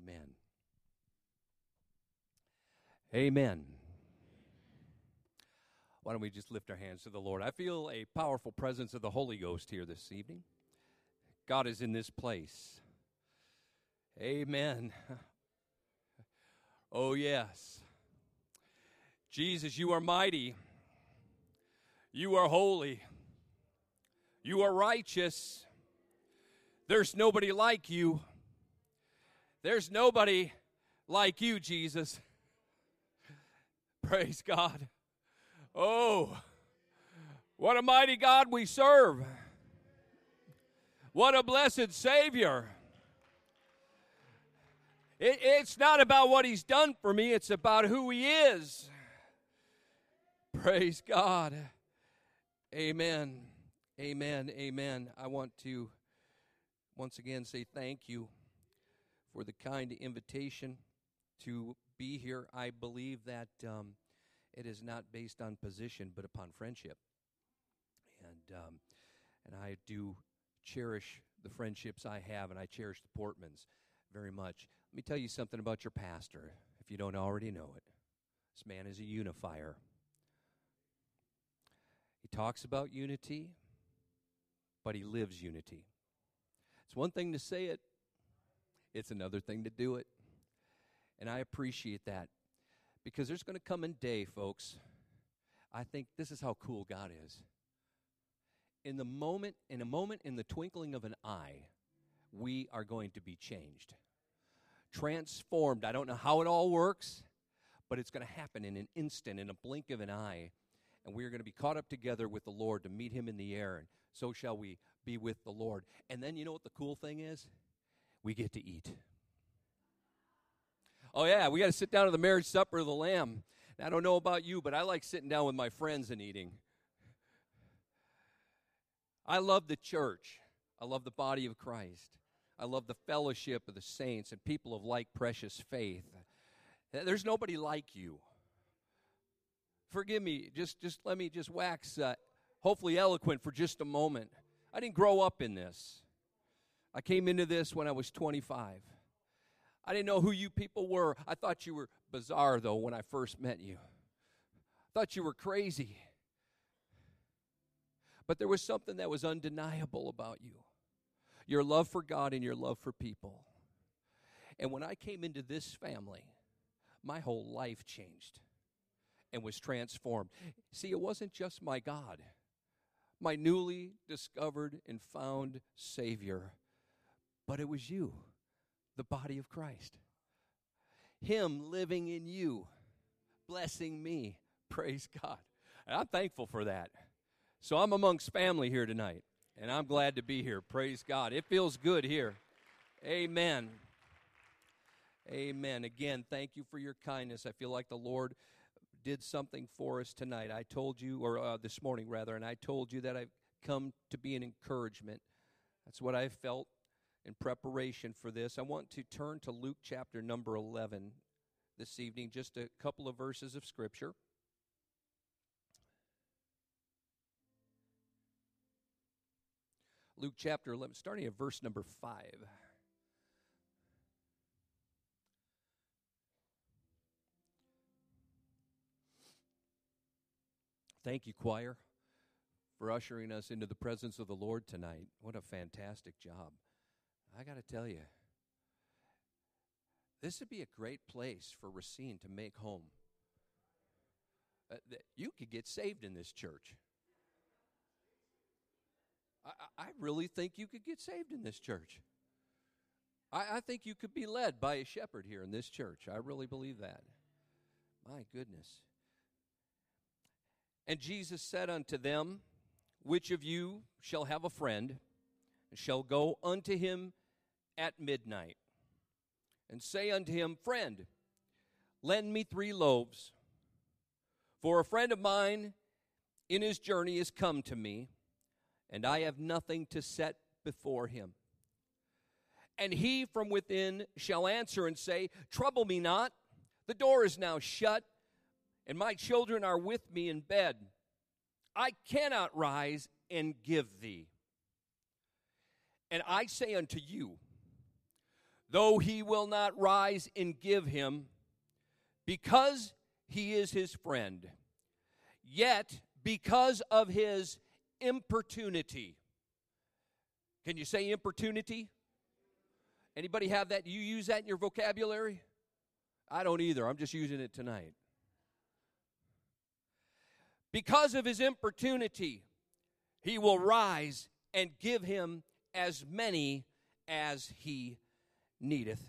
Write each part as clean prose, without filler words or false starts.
Amen. Amen. Why don't we just lift our hands to the Lord? I feel a powerful presence of the Holy Ghost here this evening. God is in this place. Amen. Oh, yes. Jesus, you are mighty. You are holy. You are righteous. There's nobody like you. There's nobody like you, Jesus. Praise God. Oh, what a mighty God we serve. What a blessed Savior. It's not about what He's done for me. It's about who He is. Praise God. Amen. Amen. Amen. I want to once again say thank you for the kind invitation to be here. I believe that it is not based on position, but upon friendship. And I do cherish the friendships I have, and I cherish the Portmans very much. Let me tell you something about your pastor, if you don't already know it. This man is a unifier. He talks about unity, but he lives unity. It's one thing to say it, it's another thing to do it. And I appreciate that, because there's going to come a day, folks, I think this is how cool God is. In a moment, in the twinkling of an eye, we are going to be changed, transformed. I don't know how it all works, but it's going to happen in an instant, in a blink of an eye, and we are going to be caught up together with the Lord to meet Him in the air, and so shall we be with the Lord. And then you know what the cool thing is? We get to eat. Oh, yeah, we got to sit down to the marriage supper of the Lamb. And I don't know about you, but I like sitting down with my friends and eating. I love the church. I love the body of Christ. I love the fellowship of the saints and people of like precious faith. There's nobody like you. Forgive me, just let me just wax hopefully eloquent for just a moment. I didn't grow up in this. I came into this when I was 25. I didn't know who you people were. I thought you were bizarre, though, when I first met you. I thought you were crazy. But there was something that was undeniable about you. Your love for God and your love for people. And when I came into this family, my whole life changed and was transformed. See, it wasn't just my God, my newly discovered and found Savior, but it was you, the body of Christ. Him living in you, blessing me. Praise God. And I'm thankful for that. So I'm amongst family here tonight, and I'm glad to be here. Praise God. It feels good here. Amen. Amen. Again, thank you for your kindness. I feel like the Lord did something for us tonight. I told you, or this morning rather, and I told you that I've come to be an encouragement. That's what I felt in preparation for this. I want to turn to Luke chapter number 11 this evening, just a couple of verses of Scripture. Luke chapter 11, starting at verse number 5. Thank you, choir, for ushering us into the presence of the Lord tonight. What a fantastic job. I got to tell you, this would be a great place for Racine to make home. You could get saved in this church. I really think you could get saved in this church. I think you could be led by a shepherd here in this church. I really believe that. My goodness. And Jesus said unto them, which of you shall have a friend, and shall go unto him at midnight, and say unto him, Friend, lend me 3 loaves, for a friend of mine in his journey is come to me, and I have nothing to set before him. And he from within shall answer and say, Trouble me not, the door is now shut, and my children are with me in bed. I cannot rise and give thee. And I say unto you, though he will not rise and give him, because he is his friend, yet because of his importunity. Can you say importunity? Anybody have that? You use that in your vocabulary? I don't either. I'm just using it tonight. Because of his importunity, he will rise and give him as many as he needeth.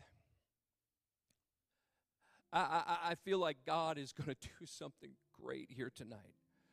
I feel like God is going to do something great here tonight.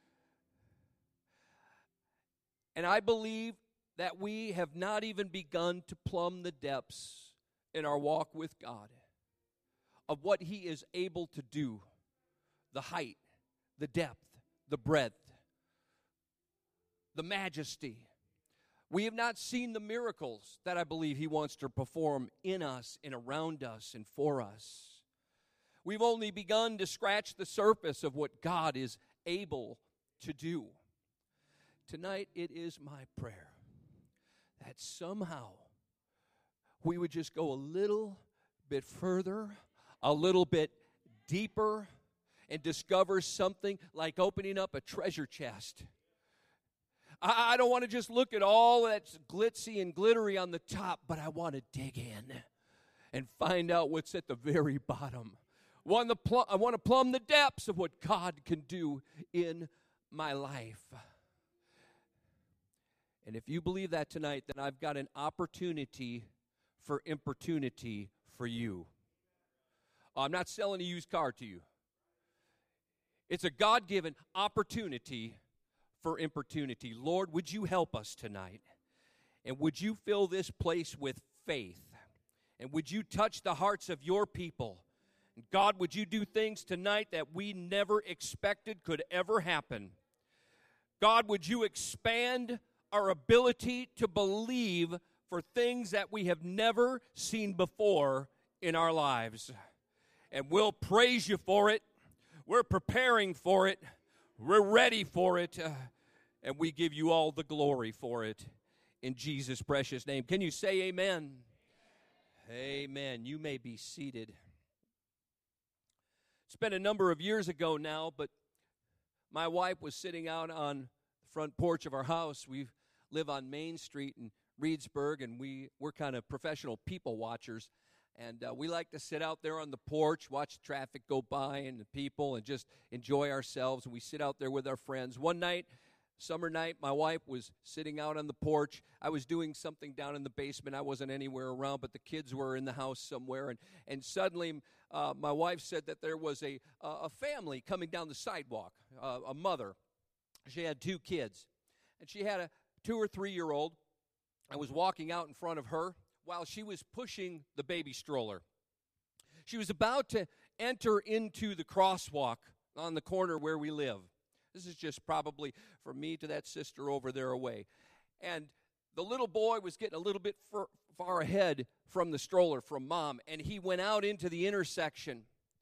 And I believe that we have not even begun to plumb the depths in our walk with God of what he is able to do, the height, the depth, the breadth, the majesty. We have not seen the miracles that I believe he wants to perform in us and around us and for us. We've only begun to scratch the surface of what God is able to do. Tonight, it is my prayer that somehow we would just go a little bit further, a little bit deeper, and discover something like opening up a treasure chest. I don't want to just look at all that's glitzy and glittery on the top, but I want to dig in and find out what's at the very bottom. I want to plumb the depths of what God can do in my life. And if you believe that tonight, then I've got an opportunity for importunity for you. I'm not selling a used car to you. It's a God-given opportunity for importunity. Lord, would you help us tonight? And would you fill this place with faith? And would you touch the hearts of your people? And God, would you do things tonight that we never expected could ever happen? God, would you expand our ability to believe for things that we have never seen before in our lives? And we'll praise you for it. We're preparing for it. We're ready for it. And we give you all the glory for it in Jesus' precious name. Can you say amen? Amen. You may be seated. It's been a number of years ago now, but my wife was sitting out on the front porch of our house. We live on Main Street in Reedsburg, and we're kind of professional people watchers. And we like to sit out there on the porch, watch traffic go by and the people, and just enjoy ourselves. And we sit out there with our friends. One night, summer night, my wife was sitting out on the porch. I was doing something down in the basement. I wasn't anywhere around, but the kids were in the house somewhere. And suddenly, my wife said that there was a family coming down the sidewalk, a mother. She had 2 kids, and she had a 2 or 3-year-old. I was walking out in front of her while she was pushing the baby stroller. She was about to enter into the crosswalk on the corner where we live. This is just probably from me to that sister over there away. And the little boy was getting a little bit far ahead from the stroller, from Mom, and he went out into the intersection.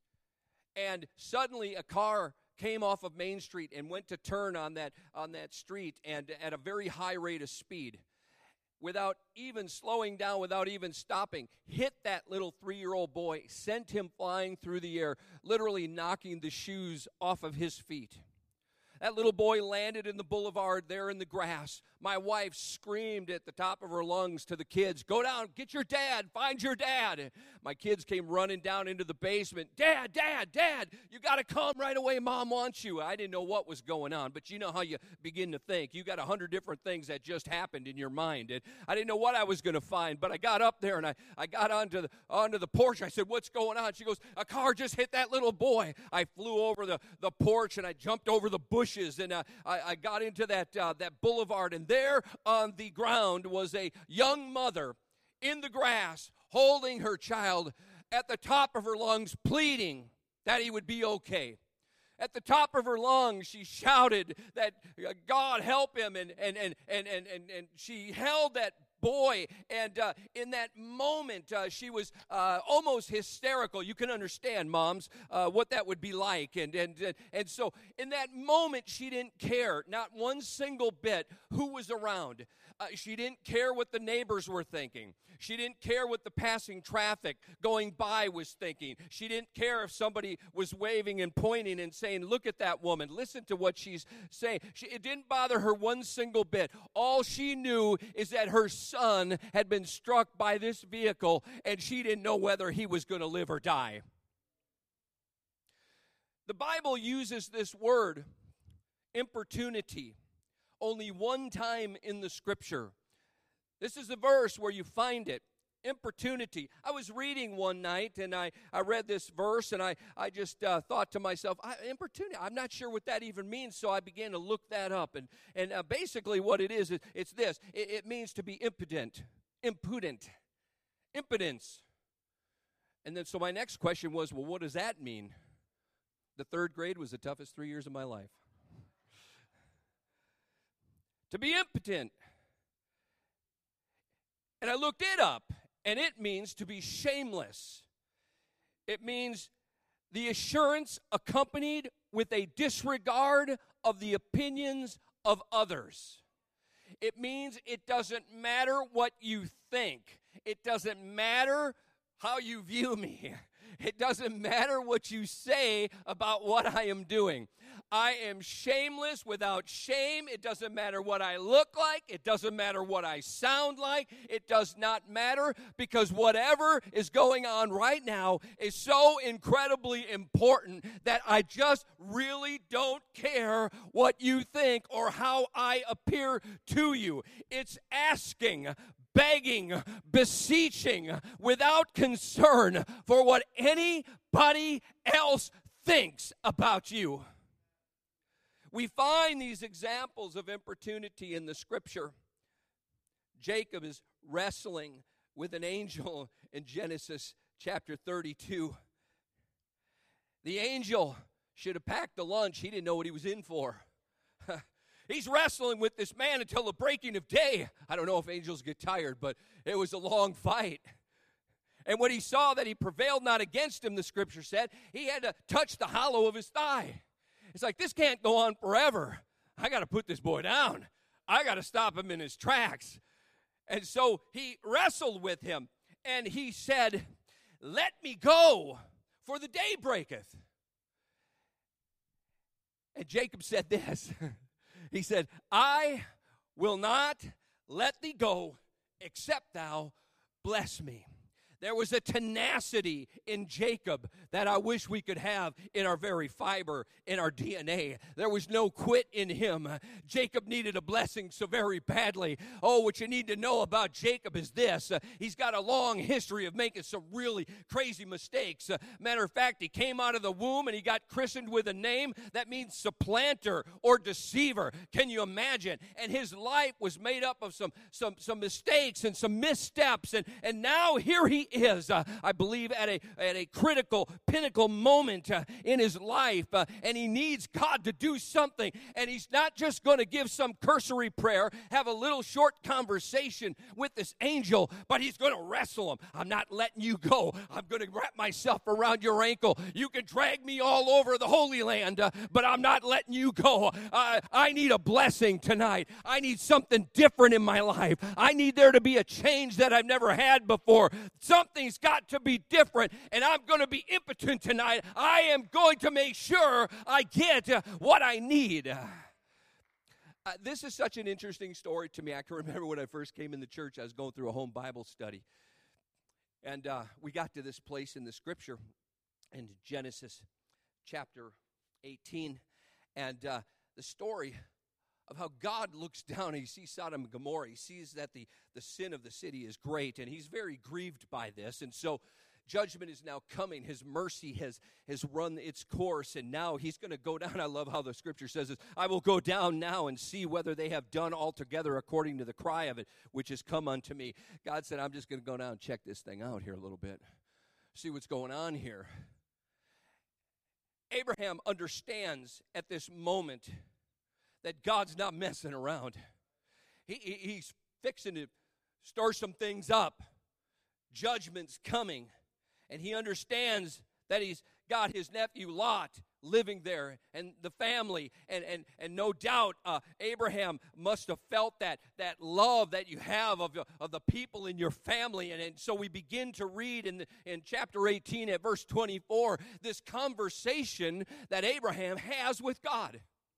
And suddenly a car came off of Main Street and went to turn on that street, and at a very high rate of speed, without even slowing down, without even stopping, hit that little 3-year-old boy, sent him flying through the air, literally knocking the shoes off of his feet. That little boy landed in the boulevard there in the grass. My wife screamed at the top of her lungs to the kids, "Go down, get your dad, find your dad." My kids came running down into the basement. "Dad, Dad, Dad, you got to come right away. Mom wants you." I didn't know what was going on, but you know how you begin to think. You got 100 different things that just happened in your mind. And I didn't know what I was going to find, but I got up there and I got onto the porch. I said, "What's going on?" She goes, "A car just hit that little boy." I flew over the porch and I jumped over the bushes, and I got into that boulevard, and there on the ground was a young mother in the grass holding her child at the top of her lungs, pleading that he would be okay. At the top of her lungs, she shouted that God help him, and she held that boy. And in that moment, she was almost hysterical. You can understand, moms, what that would be like. And so in that moment, she didn't care, not one single bit, who was around. She didn't care what the neighbors were thinking. She didn't care what the passing traffic going by was thinking. She didn't care if somebody was waving and pointing and saying, look at that woman. Listen to what she's saying. It didn't bother her one single bit. All she knew is that her son had been struck by this vehicle, and she didn't know whether he was going to live or die. The Bible uses this word, importunity, only one time in the Scripture. This is the verse where you find it, importunity. I was reading one night, and I read this verse, and I just thought to myself, importunity, I'm not sure what that even means, so I began to look that up. And basically what it is, it's this. It means to be impudent, impudence. And then so my next question was, well, what does that mean? The third grade was the toughest 3 years of my life. To be impotent. And I looked it up, and it means to be shameless. It means the assurance accompanied with a disregard of the opinions of others. It means it doesn't matter what you think. It doesn't matter how you view me. It doesn't matter what you say about what I am doing. I am shameless without shame. It doesn't matter what I look like. It doesn't matter what I sound like. It does not matter, because whatever is going on right now is so incredibly important that I just really don't care what you think or how I appear to you. It's asking, begging, beseeching, without concern for what anybody else thinks about you. We find these examples of importunity in the Scripture. Jacob is wrestling with an angel in Genesis chapter 32. The angel should have packed the lunch. He didn't know what he was in for. He's wrestling with this man until the breaking of day. I don't know if angels get tired, but it was a long fight. And when he saw that he prevailed not against him, the Scripture said, he had to touch the hollow of his thigh. It's like, this can't go on forever. I got to put this boy down. I got to stop him in his tracks. And so he wrestled with him, and he said, let me go, for the day breaketh. And Jacob said this. He said, I will not let thee go, except thou bless me. There was a tenacity in Jacob that I wish we could have in our very fiber, in our DNA. There was no quit in him. Jacob needed a blessing so very badly. Oh, what you need to know about Jacob is this. He's got a long history of making some really crazy mistakes. Matter of fact, he came out of the womb and he got christened with a name that means supplanter or deceiver. Can you imagine? And his life was made up of some mistakes and some missteps. And now here he is, I believe, at a critical, pinnacle moment in his life, and he needs God to do something, and he's not just going to give some cursory prayer, have a little short conversation with this angel, but he's going to wrestle him. I'm not letting you go. I'm going to wrap myself around your ankle. You can drag me all over the Holy Land, but I'm not letting you go. I need a blessing tonight. I need something different in my life. I need there to be a change that I've never had before. Something's got to be different, and I'm going to be impotent tonight. I am going to make sure I get what I need. This is such an interesting story to me. I can remember when I first came in the church, I was going through a home Bible study, and we got to this place in the Scripture in Genesis chapter 18, and the story of how God looks down and he sees Sodom and Gomorrah. He sees that the sin of the city is great, and he's very grieved by this. And so judgment is now coming. His mercy has run its course, and now he's going to go down. I love how the Scripture says this. I will go down now and see whether they have done altogether according to the cry of it, which has come unto me. God said, I'm just going to go down and check this thing out here a little bit, see what's going on here. Abraham understands at this moment that God's not messing around. He's fixing to stir some things up. Judgment's coming. And he understands that he's got his nephew Lot living there and the family. And no doubt Abraham must have felt that love that you have of the people in your family. And so we begin to read in chapter 18 at verse 24 this conversation that Abraham has with God.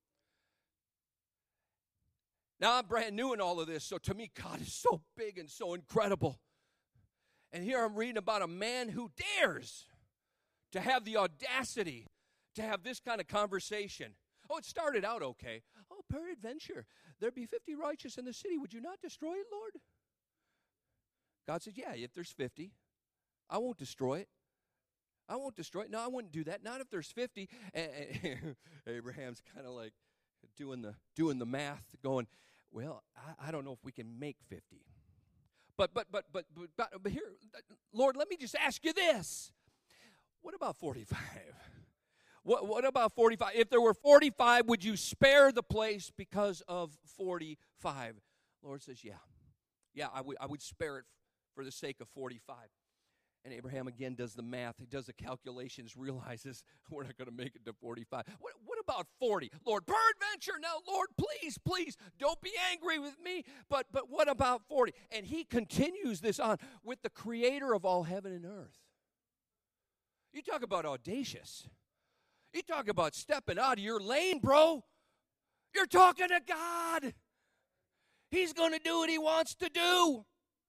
Now, I'm brand new in all of this, so to me, God is so big and so incredible. And here I'm reading about a man who dares to have the audacity to have this kind of conversation. Oh, it started out okay. Oh, peradventure, there be 50 righteous in the city. Would you not destroy it, Lord? God says, yeah, if there's 50, I won't destroy it. I won't destroy it. No, I wouldn't do that. Not if there's 50. And Abraham's kind of like doing the math, going, well, I don't know if we can make 50. But here, Lord, let me just ask you this. What about 45? What about 45? If there were 45, would you spare the place because of 45? Lord says, yeah. Yeah, I would spare it for the sake of 45. And Abraham again does the math. He does the calculations, realizes we're not going to make it to 45. What about 40? Lord, peradventure, now, Lord, please, don't be angry with me. But what about 40? And he continues this on with the creator of all heaven and earth. You talk about audacious. You talk about stepping out of your lane, bro. You're talking to God. He's going to do what he wants to do.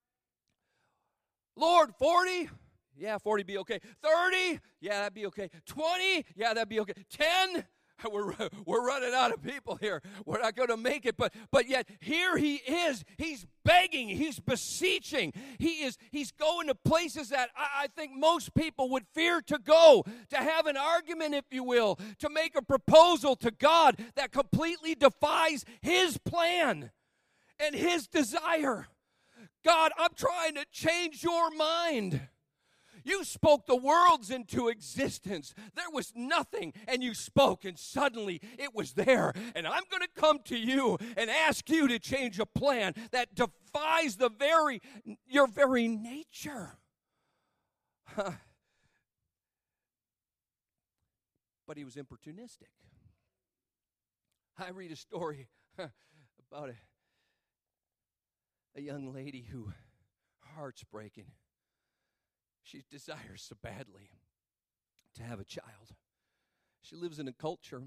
Lord, 40? Yeah, 40 be okay. 30? Yeah, that'd be okay. 20? Yeah, that'd be okay. 10? We're running out of people here. We're not going to make it. But yet here he is. He's begging. He's beseeching. He's going to places that I think most people would fear to go, to have an argument, if you will, to make a proposal to God that completely defies his plan and his desire. God, I'm trying to change your mind. You spoke the worlds into existence. There was nothing, and you spoke, and suddenly it was there. And I'm going to come to you and ask you to change a plan that defies your very nature. But he was opportunistic. I read a story about a young lady who, her heart's breaking. She desires so badly to have a child. She lives in a culture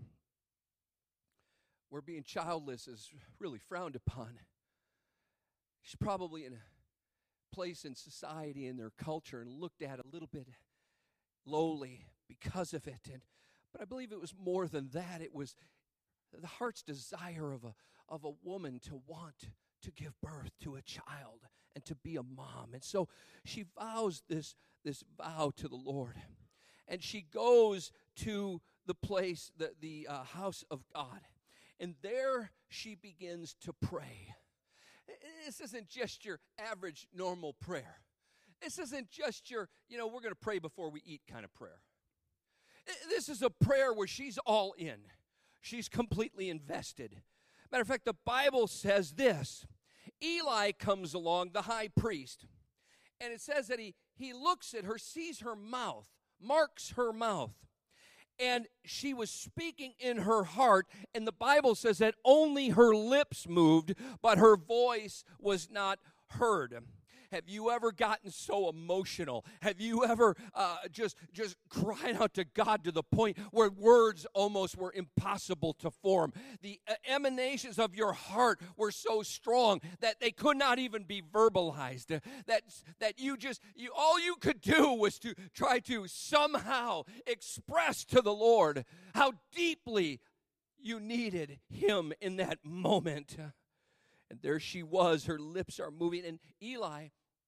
where being childless is really frowned upon. She's probably in a place in society, in their culture, and looked at a little bit lowly because of it. But I believe it was more than that. It was the heart's desire of a woman to want to give birth to a child and to be a mom. And so she vows this vow to the Lord. And she goes to the place, the house of God. And there she begins to pray. This isn't just your average normal prayer. This isn't just your, we're going to pray before we eat kind of prayer. This is a prayer where she's all in. She's completely invested. Matter of fact, the Bible says this. Eli comes along, the high priest, and it says that he looks at her, sees her mouth, marks her mouth, and she was speaking in her heart, and the Bible says that only her lips moved, but her voice was not heard. Have you ever gotten so emotional? Have you ever just cried out to God to the point where words almost were impossible to form? The emanations of your heart were so strong that they could not even be verbalized. That all you could do was to try to somehow express to the Lord how deeply you needed him in that moment. And there she was, her lips are moving. And Eli,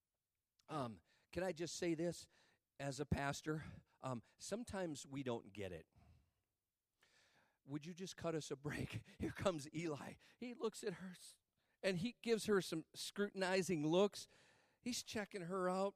can I just say this as a pastor? Sometimes we don't get it. Would you just cut us a break? Here comes Eli. He looks at her, and he gives her some scrutinizing looks. He's checking her out.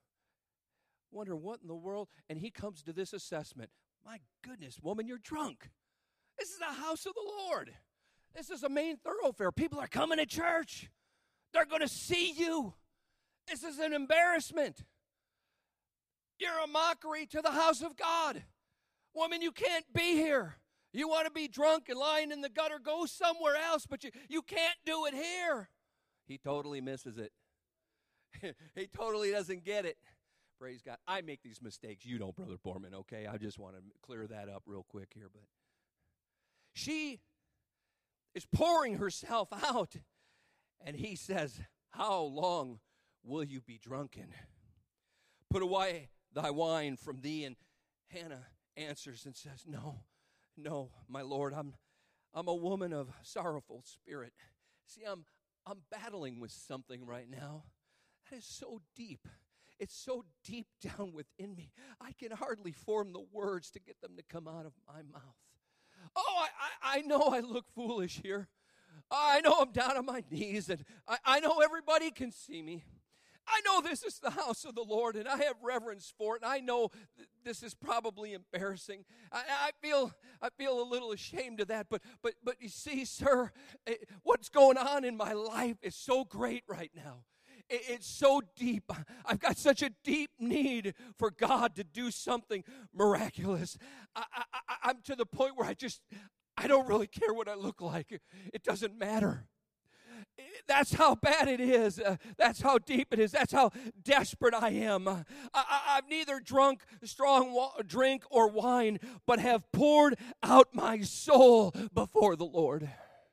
Wonder what in the world? And he comes to this assessment. My goodness, woman, you're drunk. This is the house of the Lord. This is a main thoroughfare. People are coming to church. They're going to see you. This is an embarrassment. You're a mockery to the house of God. Woman, you can't be here. You want to be drunk and lying in the gutter, go somewhere else, but you can't do it here. He totally misses it. He totally doesn't get it. Praise God. I make these mistakes. You don't, Brother Borman, okay? I just want to clear that up real quick here. But she is pouring herself out, and he says, how long will you be drunken? Put away thy wine from thee. And Hannah answers and says, no, my Lord, I'm a woman of sorrowful spirit. See, I'm battling with something right now that is so deep. It's so deep down within me. I can hardly form the words to get them to come out of my mouth. Oh, I know I look foolish here. I know I'm down on my knees, and I know everybody can see me. I know this is the house of the Lord, and I have reverence for it, and I know this is probably embarrassing. I feel a little ashamed of that, but you see, sir, what's going on in my life is so great right now. It's so deep. I've got such a deep need for God to do something miraculous. I'm to the point where I don't really care what I look like. It doesn't matter. That's how bad it is. That's how deep it is. That's how desperate I am. I've neither drunk strong drink or wine, but have poured out my soul before the Lord.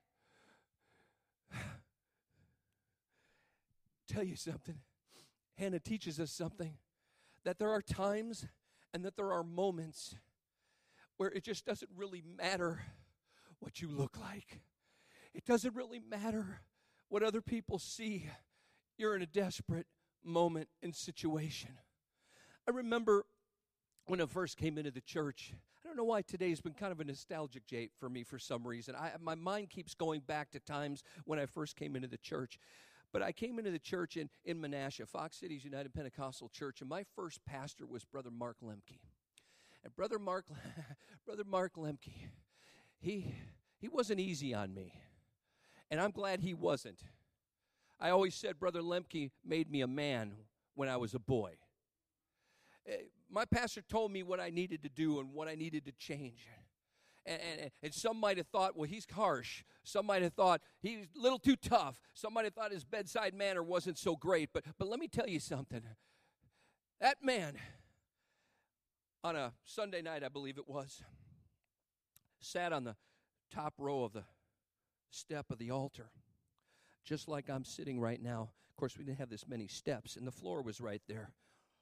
Tell you something. Hannah teaches us something, that there are times and that there are moments where it just doesn't really matter what you look like. It doesn't really matter what other people see. You're in a desperate moment and situation. I remember when I first came into the church. I don't know why today's been kind of a nostalgic date for me for some reason. My mind keeps going back to times when I first came into the church. But I came into the church in Menasha, Fox Cities United Pentecostal Church, and my first pastor was Brother Mark Lemke. And Brother Mark Lemke, he wasn't easy on me. And I'm glad he wasn't. I always said Brother Lemke made me a man when I was a boy. My pastor told me what I needed to do and what I needed to change. And some might have thought, well, he's harsh. Some might have thought he's a little too tough. Some might have thought his bedside manner wasn't so great. But let me tell you something. That man, on a Sunday night, I believe it was, sat on the top row of the step of the altar, just like I'm sitting right now. Of course, we didn't have this many steps, and the floor was right there.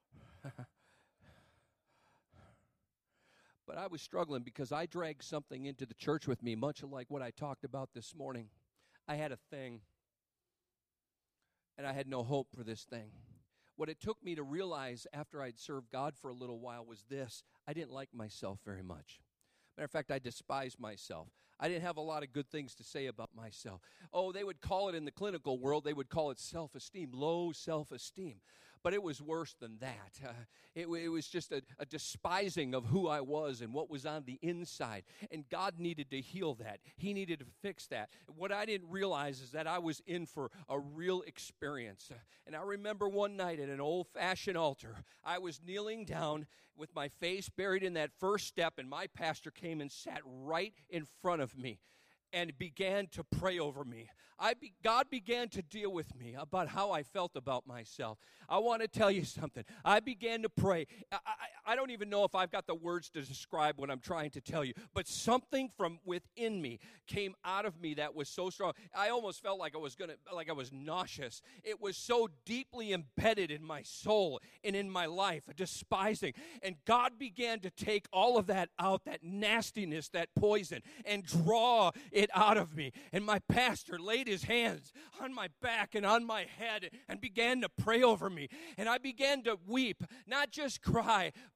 But I was struggling because I dragged something into the church with me, much like what I talked about this morning. I had a thing, and I had no hope for this thing. What it took me to realize after I'd served God for a little while was this: I didn't like myself very much. Matter of fact, I despised myself. I didn't have a lot of good things to say about myself. Oh, they would call it in the clinical world, they would call it self-esteem, low self-esteem. But it was worse than that. It was just a despising of who I was and what was on the inside. And God needed to heal that. He needed to fix that. What I didn't realize is that I was in for a real experience. And I remember one night at an old-fashioned altar, I was kneeling down with my face buried in that first step, and my pastor came and sat right in front of me and began to pray over me. God began to deal with me about how I felt about myself. I want to tell you something. I began to pray. I don't even know if I've got the words to describe what I'm trying to tell you, but something from within me came out of me that was so strong. I almost felt like I was nauseous. It was so deeply embedded in my soul and in my life, a despising. And God began to take all of that out, that nastiness, that poison, and draw it out of me. And my pastor laid his hands on my back and on my head and began to pray over me. And I began to weep, not just cry,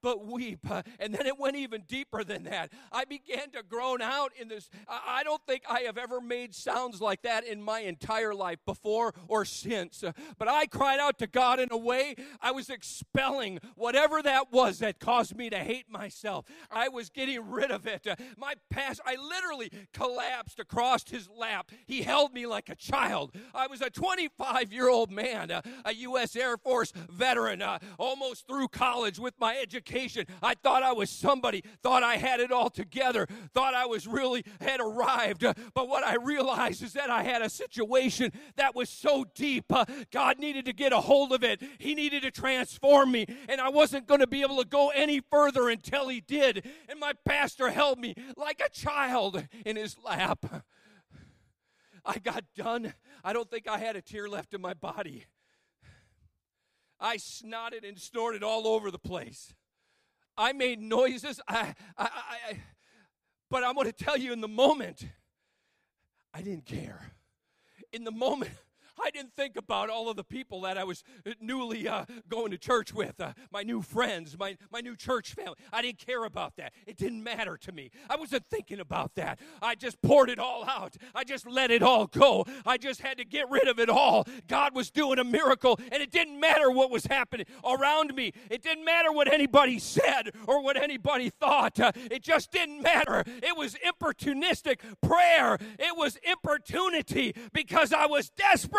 but weep. And then it went even deeper than that. I began to groan out in this. I don't think I have ever made sounds like that in my entire life, before or since. But I cried out to God in a way I was expelling whatever that was that caused me to hate myself. I was getting rid of it. I literally collapsed across his lap. He held me like a child. I was a 25-year-old man, a U.S. Air Force veteran, almost through college with my education. I thought I was somebody, thought I had it all together, thought I had arrived. But what I realized is that I had a situation that was so deep. God needed to get a hold of it. He needed to transform me, and I wasn't going to be able to go any further until he did. And my pastor held me like a child in his lap. I got done. I don't think I had a tear left in my body. I snotted and snorted all over the place. I made noises. But I'm going to tell you, in the moment, I didn't care. In the moment, I didn't think about all of the people that I was newly going to church with, my new friends, my new church family. I didn't care about that. It didn't matter to me. I wasn't thinking about that. I just poured it all out. I just let it all go. I just had to get rid of it all. God was doing a miracle, and it didn't matter what was happening around me. It didn't matter what anybody said or what anybody thought. It just didn't matter. It was importunistic prayer. It was importunity because I was desperate.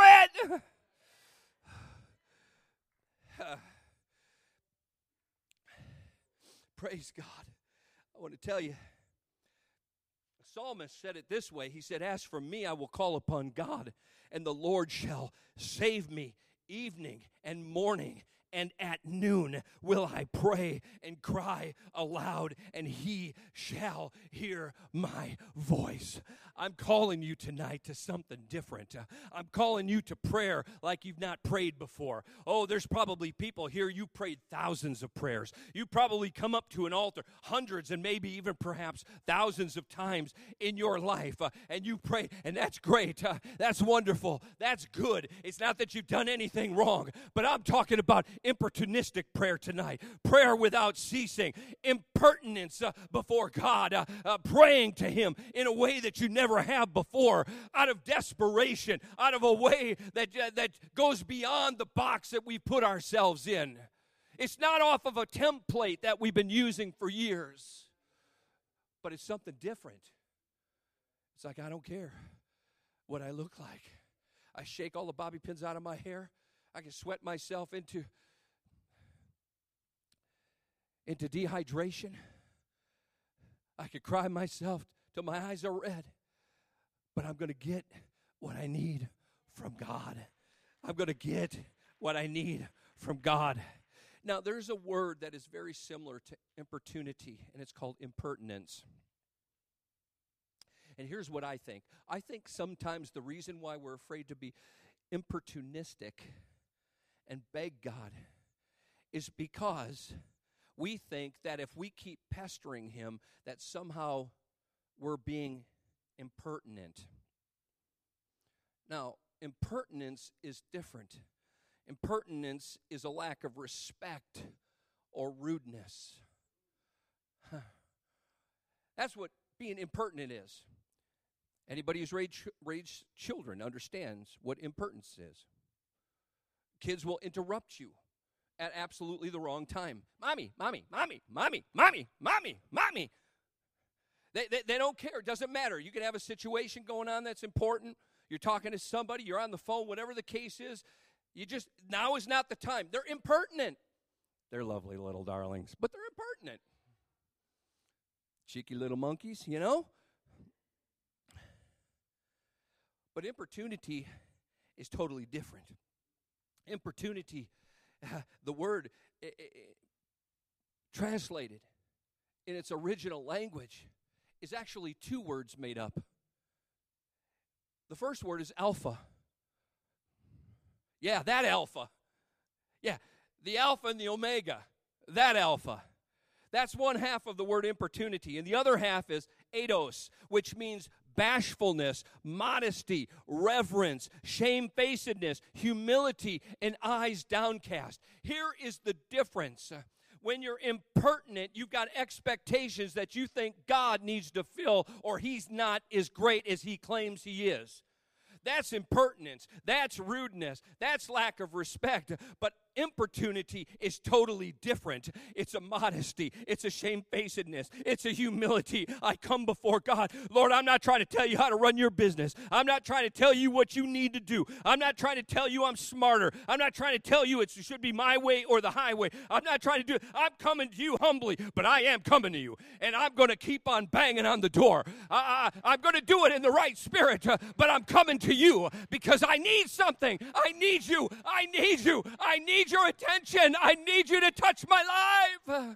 Praise God. I want to tell you, the psalmist said it this way. He said, "As for me, I will call upon God, and the Lord shall save me. Evening and morning and at noon will I pray and cry aloud, and he shall hear my voice." I'm calling you tonight to something different. I'm calling you to prayer like you've not prayed before. Oh, there's probably people here, you prayed thousands of prayers. You probably come up to an altar hundreds and maybe even perhaps thousands of times in your life, and you pray, and that's great. That's wonderful. That's good. It's not that you've done anything wrong, but I'm talking about importunistic prayer tonight, prayer without ceasing, impertinence before God, praying to him in a way that you never have before, out of desperation, out of a way that goes beyond the box that we put ourselves in. It's not off of a template that we've been using for years, but it's something different. It's like, I don't care what I look like. I shake all the bobby pins out of my hair. I can sweat myself into dehydration. I could cry myself till my eyes are red. But I'm going to get what I need from God. I'm going to get what I need from God. Now, there's a word that is very similar to importunity, and it's called impertinence. And here's what I think. I think sometimes the reason why we're afraid to be importunistic and beg God is because we think that if we keep pestering him, that somehow we're being impertinent. Now, impertinence is different. Impertinence is a lack of respect or rudeness. That's what being impertinent is. Anybody who's raised children understands what impertinence is. Kids will interrupt you at absolutely the wrong time. Mommy, mommy, mommy, mommy, mommy, mommy, mommy. They don't care. It doesn't matter. You can have a situation going on that's important. You're talking to somebody. You're on the phone. Whatever the case is, now is not the time. They're impertinent. They're lovely little darlings, but they're impertinent. Cheeky little monkeys, you know? But importunity is totally different. Importunity, the word translated in its original language, is actually two words made up. The first word is alpha. Yeah, that alpha. Yeah, the alpha and the omega, that alpha. That's one half of the word importunity. And the other half is eidos, which means bashfulness, modesty, reverence, shamefacedness, humility, and eyes downcast. Here is the difference. when you're impertinent, you've got expectations that you think God needs to fill, or He's not as great as He claims He is. That's impertinence. That's rudeness. That's lack of respect. But importunity is totally different. It's a modesty. It's a shamefacedness. It's a humility. I come before God. Lord, I'm not trying to tell you how to run your business. I'm not trying to tell you what you need to do. I'm not trying to tell you I'm smarter. I'm not trying to tell you it should be my way or the highway. I'm not trying to do it. I'm coming to you humbly, but I am coming to you. And I'm going to keep on banging on the door. I'm going to do it in the right spirit, but I'm coming to you because I need something. I need you. I need you. I need your attention. I need you to touch my life.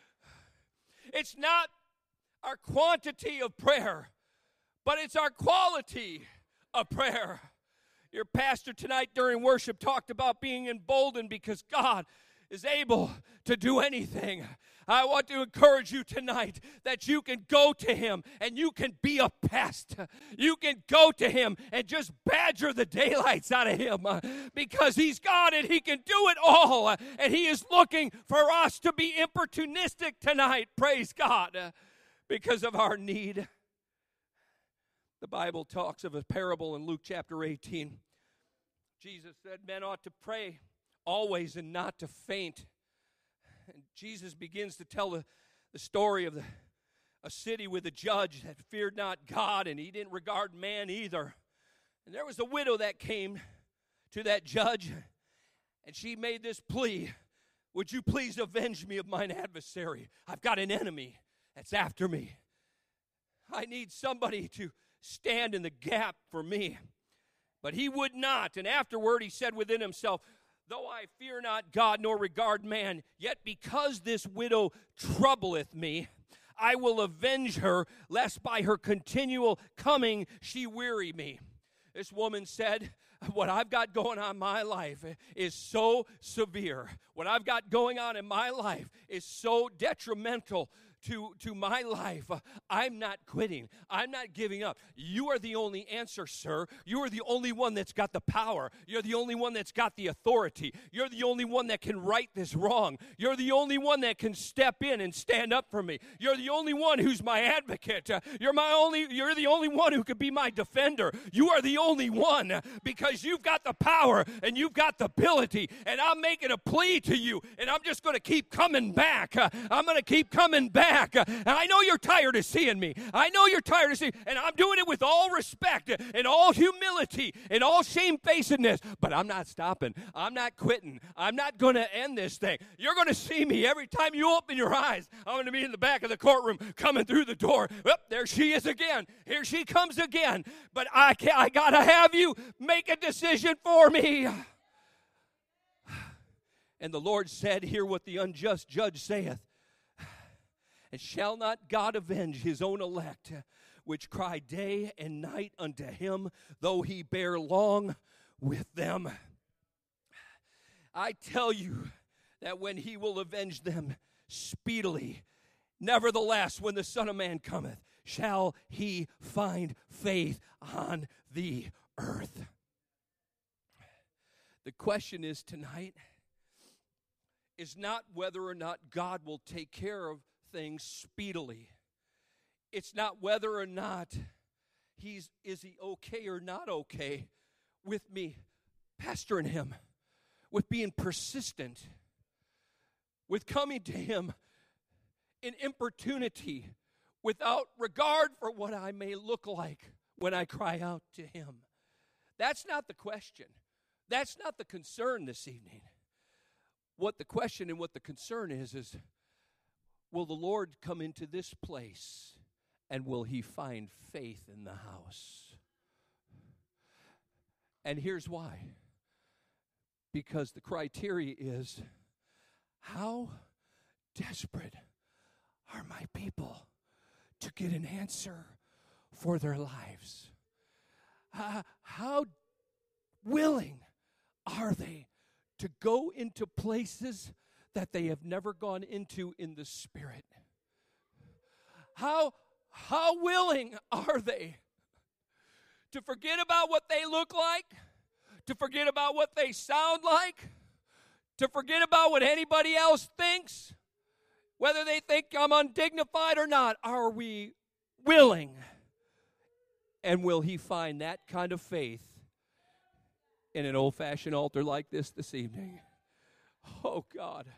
It's not our quantity of prayer, but it's our quality of prayer. Your pastor tonight during worship talked about being emboldened because God is able to do anything. I want to encourage you tonight that you can go to Him and you can be a pest. You can go to Him and just badger the daylights out of Him because He's God and He can do it all. And He is looking for us to be importunistic tonight, praise God, because of our need. The Bible talks of a parable in Luke chapter 18. Jesus said men ought to pray always and not to faint. And Jesus begins to tell the story of a city with a judge that feared not God, and he didn't regard man either. And there was a widow that came to that judge, and she made this plea, would you please avenge me of mine adversary? I've got an enemy that's after me. I need somebody to stand in the gap for me. But he would not, and afterward he said within himself, though I fear not God nor regard man, yet because this widow troubleth me, I will avenge her, lest by her continual coming she weary me. This woman said, what I've got going on in my life is so severe. What I've got going on in my life is so detrimental to my life. I'm not quitting. I'm not giving up. You are the only answer, sir. You are the only one that's got the power. You're the only one that's got the authority. You're the only one that can right this wrong. You're the only one that can step in and stand up for me. You're the only one who's my advocate. You're the only one who could be my defender. You are the only one because you've got the power and you've got the ability, and I'm making a plea to you, and I'm just going to keep coming back. I'm going to keep coming back. And I know you're tired of seeing me. I know you're tired of seeing me. And I'm doing it with all respect and all humility and all shamefacedness. But I'm not stopping. I'm not quitting. I'm not going to end this thing. You're going to see me every time you open your eyes. I'm going to be in the back of the courtroom coming through the door. Well, there she is again. Here she comes again. But I got to have you make a decision for me. And the Lord said, hear what the unjust judge saith. And shall not God avenge his own elect, which cry day and night unto him, though he bear long with them? I tell you that when he will avenge them speedily, nevertheless, when the Son of Man cometh, shall he find faith on the earth. The question is tonight is not whether or not God will take care of things speedily. It's not whether or not is he okay or not okay with me pastoring him, with being persistent, with coming to him in importunity, without regard for what I may look like when I cry out to him. That's not the question. That's not the concern this evening. What the question and what the concern is will the Lord come into this place, and will he find faith in the house? And here's why. Because the criteria is, how desperate are my people to get an answer for their lives? How willing are they to go into places that they have never gone into in the Spirit? How willing are they to forget about what they look like, to forget about what they sound like, to forget about what anybody else thinks, Whether they think I'm undignified or not, are we willing? And will He find that kind of faith in an old-fashioned altar like this evening? Oh, God.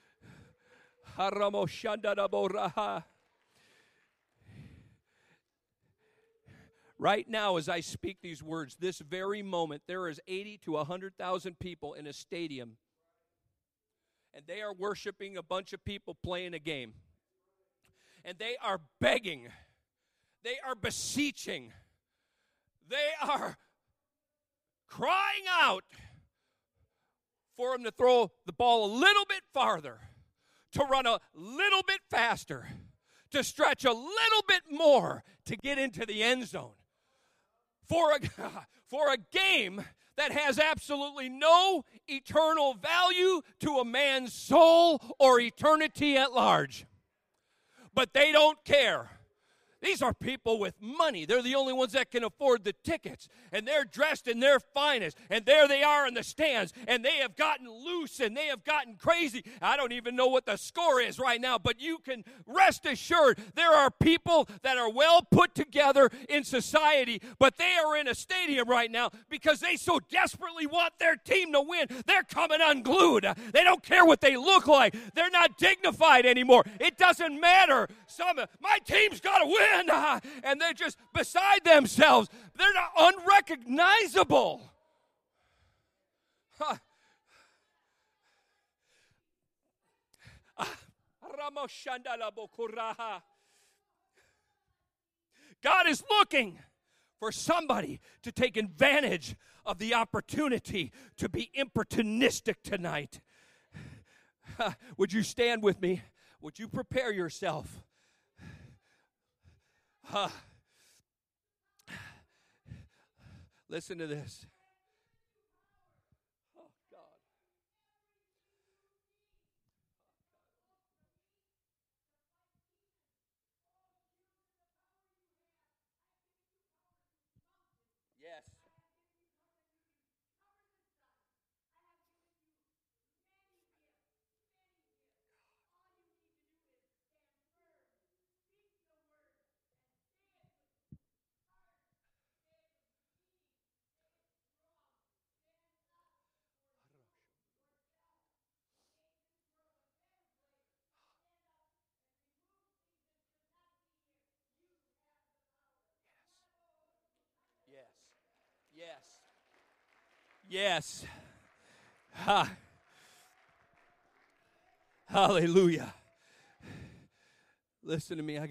Right now, as I speak these words, this very moment, there is 80 to 100,000 people in a stadium, and they are worshiping a bunch of people playing a game. And they are begging. They are beseeching. They are crying out for him to throw the ball a little bit farther, to run a little bit faster, to stretch a little bit more to get into the end zone. For a game that has absolutely no eternal value to a man's soul or eternity at large. But they don't care. These are people with money. They're the only ones that can afford the tickets. And they're dressed in their finest. And there they are in the stands. And they have gotten loose and they have gotten crazy. I don't even know what the score is right now. But you can rest assured there are people that are well put together in society. But they are in a stadium right now because they so desperately want their team to win. They're coming unglued. They don't care what they look like. They're not dignified anymore. It doesn't matter. My team's got to win. And they're just beside themselves. They're not unrecognizable. God is looking for somebody to take advantage of the opportunity to be opportunistic tonight. Would you stand with me? Would you prepare yourself? Listen to this. Oh, God. Yes. Yes. Yes. Ha. Hallelujah. Listen to me.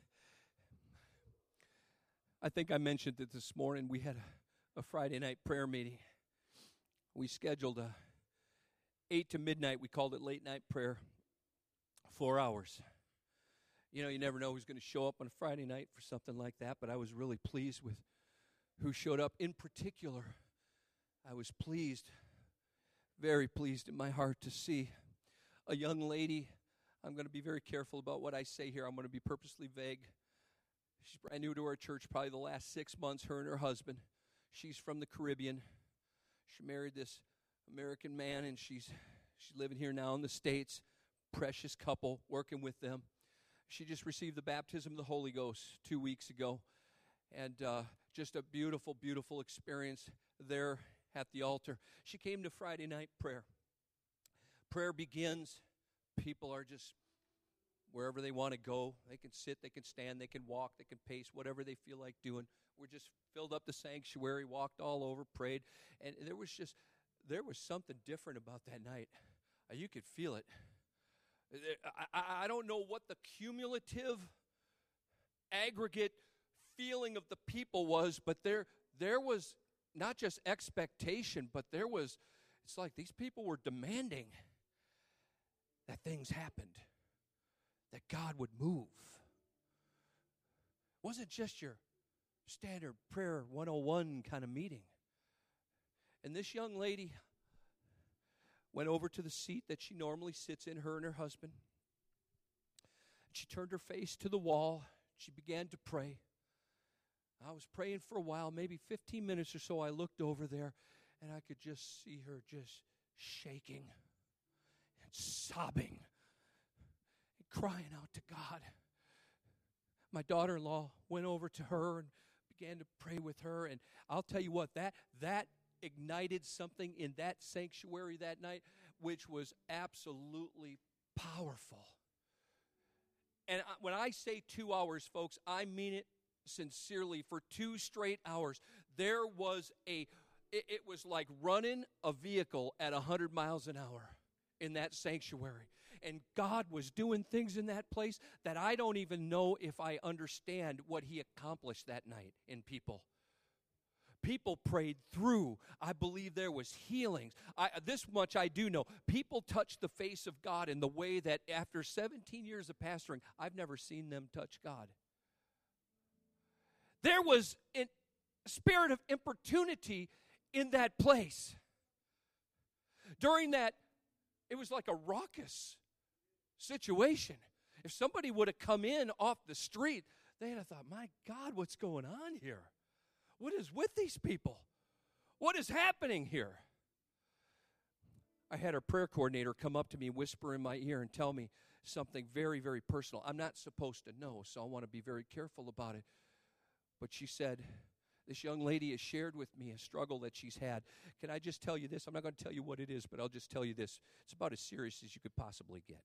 I think I mentioned it this morning. We had a Friday night prayer meeting. We scheduled 8 to midnight. We called it late night prayer. 4 hours. You know, you never know who's going to show up on a Friday night for something like that, but I was really pleased with who showed up. In particular, I was pleased, very pleased in my heart to see a young lady. I'm going to be very careful about what I say here. I'm going to be purposely vague. She's brand new to our church, probably the last 6 months, her and her husband. She's from the Caribbean. She married this American man, and she's living here now in the States. Precious couple, working with them. She just received the baptism of the Holy Ghost 2 weeks ago. And just a beautiful, beautiful experience there at the altar. She came to Friday night prayer. Prayer begins. People are just wherever they want to go. They can sit, they can stand, they can walk, they can pace, whatever they feel like doing. We're just filled up the sanctuary, walked all over, prayed. And there was something different about that night. You could feel it. I don't know what the cumulative aggregate feeling of the people was, but there was not just expectation, but it's like these people were demanding that things happened, that God would move. It wasn't just your standard prayer 101 kind of meeting. And this young lady went over to the seat that she normally sits in, her and her husband. She turned her face to the wall. She began to pray. I was praying for a while, maybe 15 minutes or so. I looked over there, and I could just see her just shaking and sobbing. crying out to God. My daughter-in-law went over to her and began to pray with her. And I'll tell you what, that ignited something in that sanctuary that night, which was absolutely powerful. And when I say 2 hours, folks, I mean it sincerely. For 2 straight hours, there was it was like running a vehicle at 100 miles an hour in that sanctuary. And God was doing things in that place that I don't even know if I understand what he accomplished that night in people. People prayed through. I believe there was healings. This much I do know. People touched the face of God in the way that after 17 years of pastoring, I've never seen them touch God. There was a spirit of importunity in that place. During that, it was like a raucous situation. If somebody would have come in off the street, they'd have thought, my God, what's going on here? What is with these people? What is happening here? I had our prayer coordinator come up to me, whisper in my ear, and tell me something very, very personal. I'm not supposed to know, so I want to be very careful about it. But she said, this young lady has shared with me a struggle that she's had. Can I just tell you this? I'm not going to tell you what it is, but I'll just tell you this. It's about as serious as you could possibly get.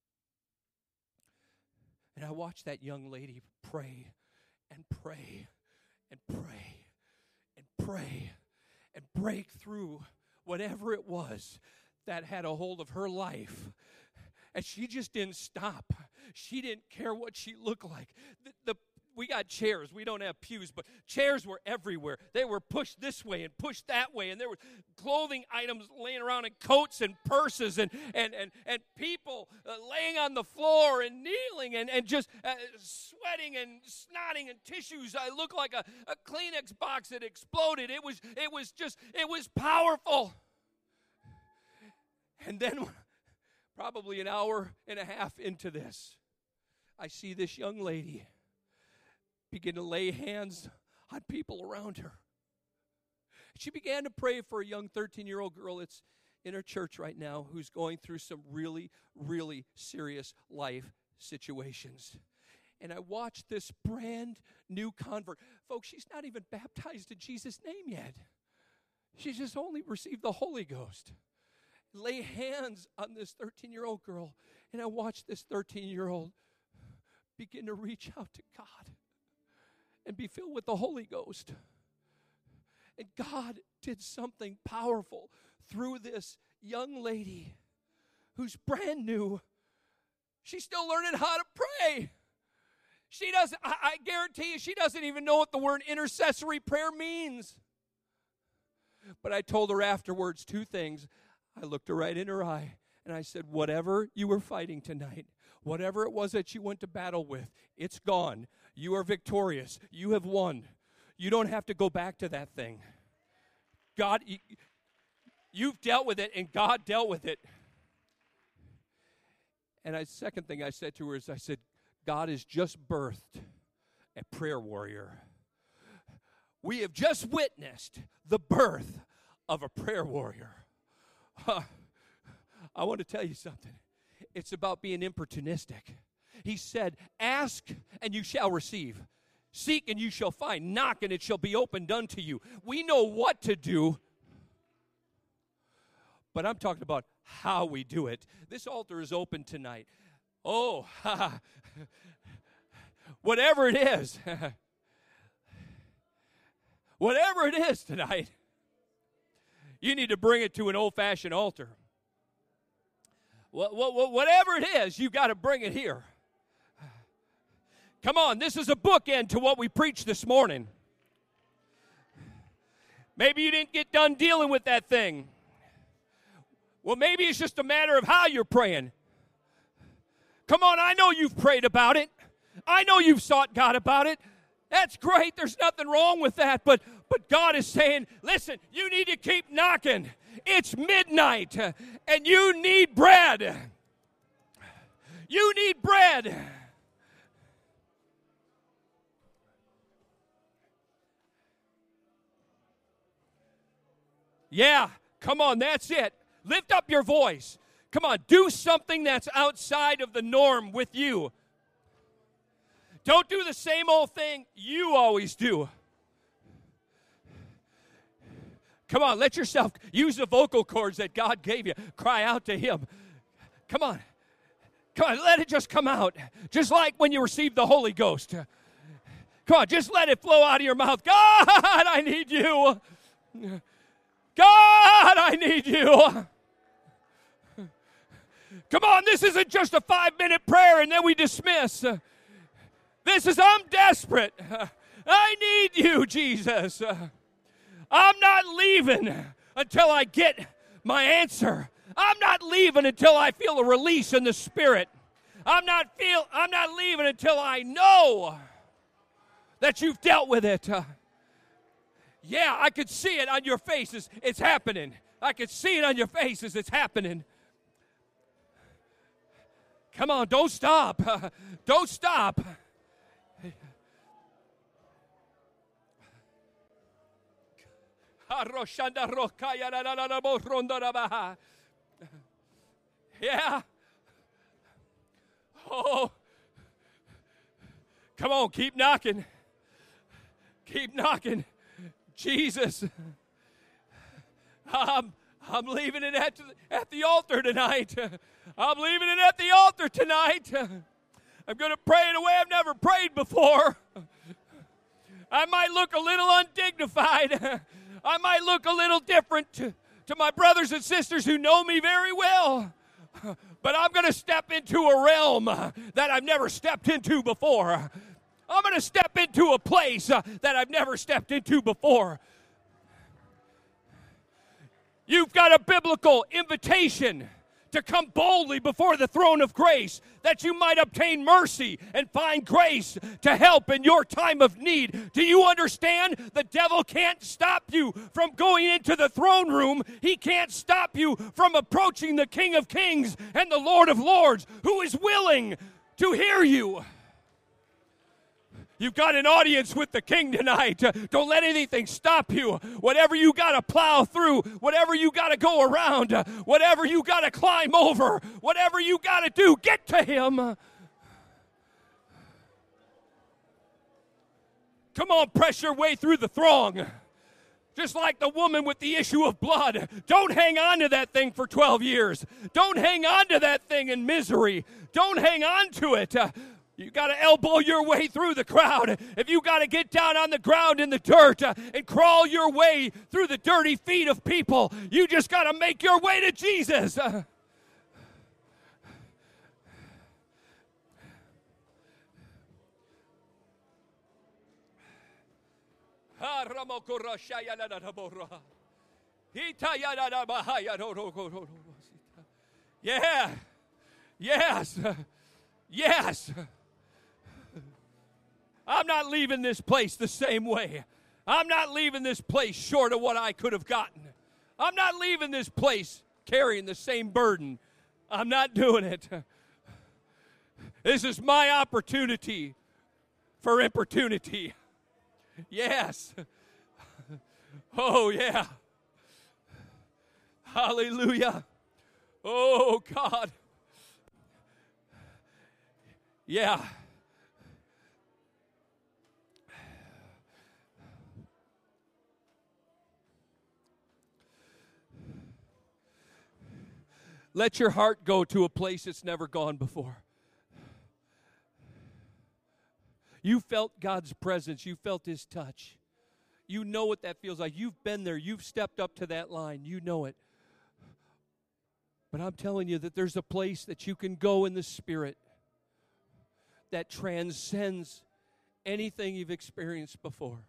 And I watched that young lady pray and pray and pray and pray and break through whatever it was that had a hold of her life. And she just didn't stop. She didn't care what she looked like. We got chairs. We don't have pews, but chairs were everywhere. They were pushed this way and pushed that way, and there were clothing items laying around and coats and purses and people laying on the floor and kneeling and just sweating and snotting and tissues. I looked like a Kleenex box that exploded. It was powerful. And then probably an hour and a half into this, I see this young lady begin to lay hands on people around her. She began to pray for a young 13-year-old girl that's in her church right now who's going through some really, really serious life situations. And I watched this brand new convert. Folks, she's not even baptized in Jesus' name yet. She's just only received the Holy Ghost. Lay hands on this 13-year-old girl, and I watched this 13-year-old begin to reach out to God and be filled with the Holy Ghost. And God did something powerful through this young lady who's brand new. She's still learning how to pray. She doesn't, I guarantee you, she doesn't even know what the word intercessory prayer means. But I told her afterwards 2 things. I looked her right in her eye, and I said, whatever you were fighting tonight, whatever it was that you went to battle with, it's gone. You are victorious. You have won. You don't have to go back to that thing. God, you've dealt with it, and God dealt with it. And the second thing I said to her is, I said, God has just birthed a prayer warrior. We have just witnessed the birth of a prayer warrior. I want to tell you something. It's about being importunistic. He said, ask and you shall receive. Seek and you shall find. Knock and it shall be opened unto you. We know what to do, but I'm talking about how we do it. This altar is open tonight. Oh, whatever it is, whatever it is tonight, you need to bring it to an old-fashioned altar. Whatever it is, you've got to bring it here. Come on, this is a bookend to what we preached this morning. Maybe you didn't get done dealing with that thing. Well, maybe it's just a matter of how you're praying. Come on, I know you've prayed about it. I know you've sought God about it. That's great. There's nothing wrong with that. But God is saying, listen, you need to keep knocking. It's midnight, and you need bread. You need bread. Yeah, come on, that's it. Lift up your voice. Come on, do something that's outside of the norm with you. Don't do the same old thing you always do. Come on, let yourself use the vocal cords that God gave you. Cry out to Him. Come on. Come on, let it just come out. Just like when you received the Holy Ghost. Come on, just let it flow out of your mouth. God, I need you. God, I need you. Come on, this isn't just a 5-minute prayer and then we dismiss. This is, I'm desperate. I need you, Jesus. I'm not leaving until I get my answer. I'm not leaving until I feel a release in the Spirit. I'm not leaving until I know that you've dealt with it. Yeah, I could see it on your faces. It's happening. I could see it on your faces. It's happening. Come on, don't stop. Don't stop. Yeah. Oh. Come on, keep knocking. Keep knocking. Jesus. I'm leaving it at the altar tonight. I'm leaving it at the altar tonight. I'm going to pray in a way I've never prayed before. I might look a little undignified. I might look a little different to my brothers and sisters who know me very well. But I'm going to step into a realm that I've never stepped into before. I'm going to step into a place that I've never stepped into before. You've got a biblical invitation to come boldly before the throne of grace that you might obtain mercy and find grace to help in your time of need. Do you understand? The devil can't stop you from going into the throne room. He can't stop you from approaching the King of Kings and the Lord of Lords, who is willing to hear you. You've got an audience with the King tonight. Don't let anything stop you. Whatever you got to plow through, whatever you got to go around, whatever you got to climb over, whatever you got to do, get to Him. Come on, press your way through the throng. Just like the woman with the issue of blood. Don't hang on to that thing for 12 years. Don't hang on to that thing in misery. Don't hang on to it. You got to elbow your way through the crowd. If you got to get down on the ground in the dirt and crawl your way through the dirty feet of people, you just got to make your way to Jesus. Yeah. Yes. Yes. I'm not leaving this place the same way. I'm not leaving this place short of what I could have gotten. I'm not leaving this place carrying the same burden. I'm not doing it. This is my opportunity for opportunity. Yes. Oh, yeah. Hallelujah. Oh, God. Yeah. Let your heart go to a place it's never gone before. You felt God's presence. You felt His touch. You know what that feels like. You've been there. You've stepped up to that line. You know it. But I'm telling you that there's a place that you can go in the Spirit that transcends anything you've experienced before.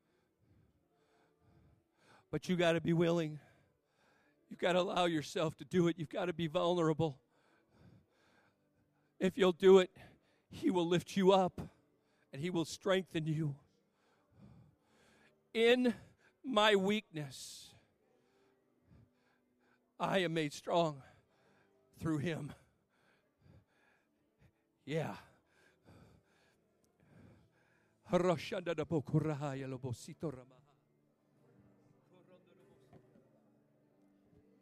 But you got to be willing. You've got to allow yourself to do it. You've got to be vulnerable. If you'll do it, He will lift you up and He will strengthen you. In my weakness, I am made strong through Him. Yeah.